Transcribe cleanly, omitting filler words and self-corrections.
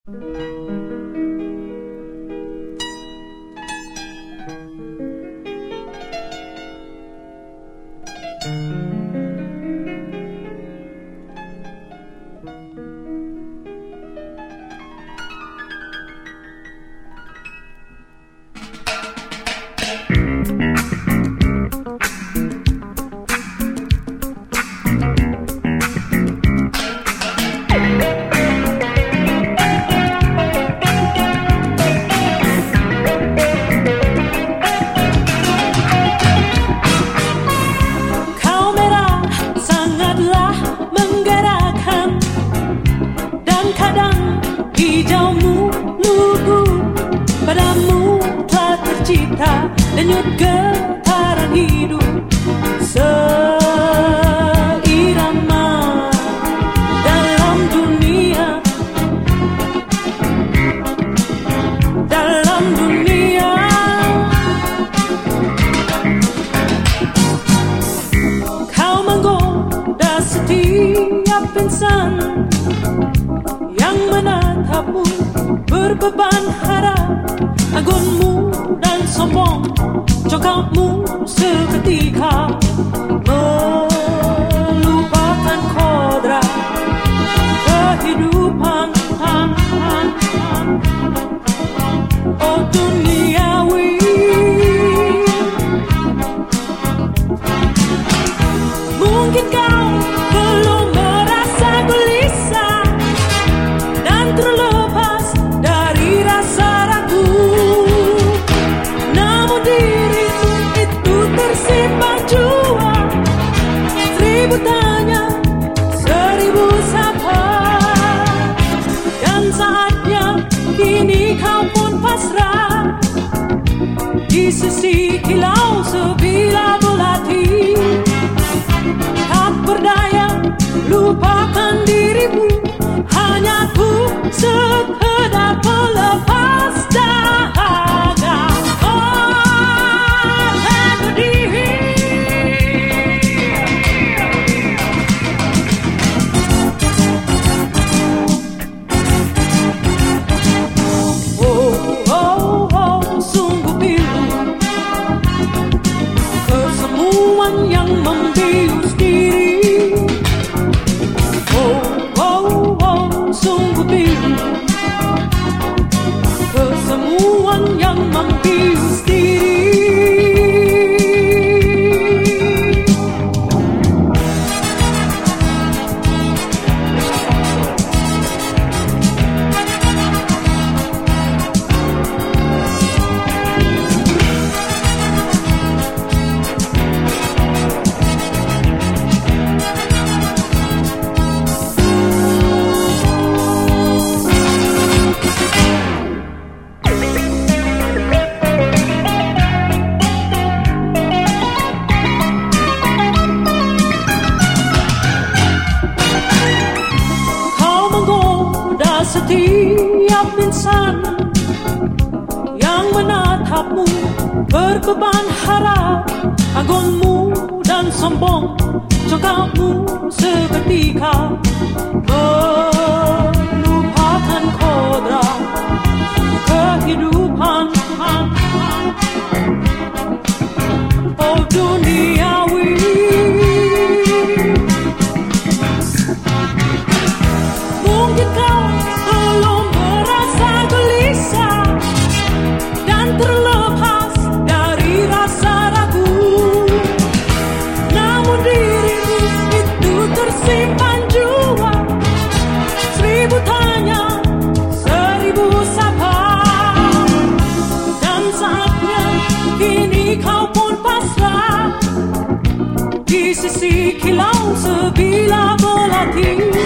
Denyut getaran hidup seirama dalam dunia, dalam dunia. Kau menggoda setiap insan yang menatapmu, berbeban harap, agunmu dan sombong, congkakmu seketika melupakan kodrat kehidupan. Oh duniawi, mungkin kau belum merasa gelisah dan terlepas dari rasa ragu. Namun dirimu itu tersimpan jua, seribu tanya, seribu sapa. Dan saatnya kini kau pun pasrah di sisi kilau sebilah belati. Tak berdaya, lupakan dirimu, hanya ku sekedar pelepas dahaga. Oh, pedih. Oh, sungguh pilu kesemuan yang membius diri. Oh, sungguh pilu kesemuan yang membius diri. Setiap insan yang menatapmu, berbeban harap, agunmu dan sombong, congkakmu seketika melupakan kodrat kehidupan. Oh duniawi, mungkin kau belum merasa gelisah dan terlepas dari rasa ragu. Namun dirimu itu tersimpan jua, seribu tanya, seribu sapa. Dan saatnya kini kau pun pasrah di sisi kilau sebilah belati.